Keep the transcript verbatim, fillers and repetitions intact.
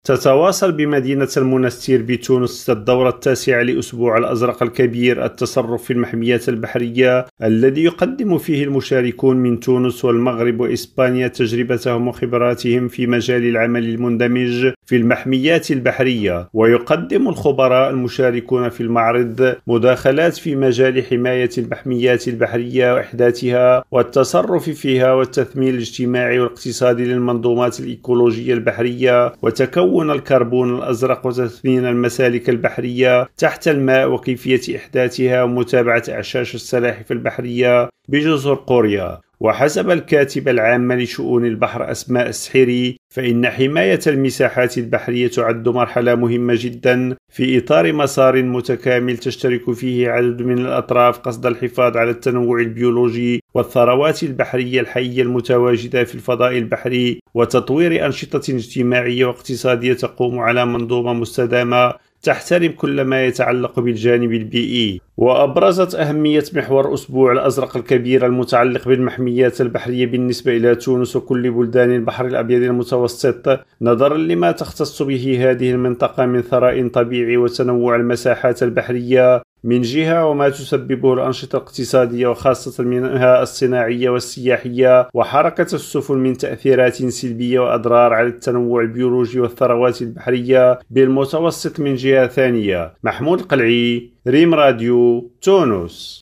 تتواصل بمدينة المنستير بتونس الدورة التاسعة لأسبوع الأزرق الكبير التصرف في المحميات البحرية، الذي يقدم فيه المشاركون من تونس والمغرب وإسبانيا تجربتهم وخبراتهم في مجال العمل المندمج في المحميات البحرية. ويقدم الخبراء المشاركون في المعرض مداخلات في مجال حماية المحميات البحرية وإحداثها والتصرف فيها والتثمين الاجتماعي والاقتصادي للمنظومات الإيكولوجية البحرية وتكون الكربون الأزرق وتثمين المسالك البحرية تحت الماء وكيفية إحداثها ومتابعة أعشاش السلاحف البحرية بجزر قوريا. وحسب الكاتبة العامة لشؤون البحر أسماء السحيري، فإن حماية المساحات البحرية تعد مرحلة مهمة جدا في إطار مسار متكامل تشترك فيه عدد من الأطراف قصد الحفاظ على التنوع البيولوجي والثروات البحرية الحية المتواجدة في الفضاء البحري وتطوير أنشطة اجتماعية واقتصادية تقوم على منظومة مستدامة تحترم كل ما يتعلق بالجانب البيئي. وأبرزت أهمية محور أسبوع الأزرق الكبير المتعلق بالمحميات البحرية بالنسبة إلى تونس وكل بلدان البحر الأبيض المتوسط، نظرا لما تختص به هذه المنطقة من ثراء طبيعي وتنوع المساحات البحرية من جهة، وما تسببه الأنشطة الاقتصادية وخاصة منها الصناعية والسياحية وحركة السفن من تأثيرات سلبية وأضرار على التنوع البيولوجي والثروات البحرية بالمتوسط من جهة ثانية. محمود القلعي، ريم راديو، تونس.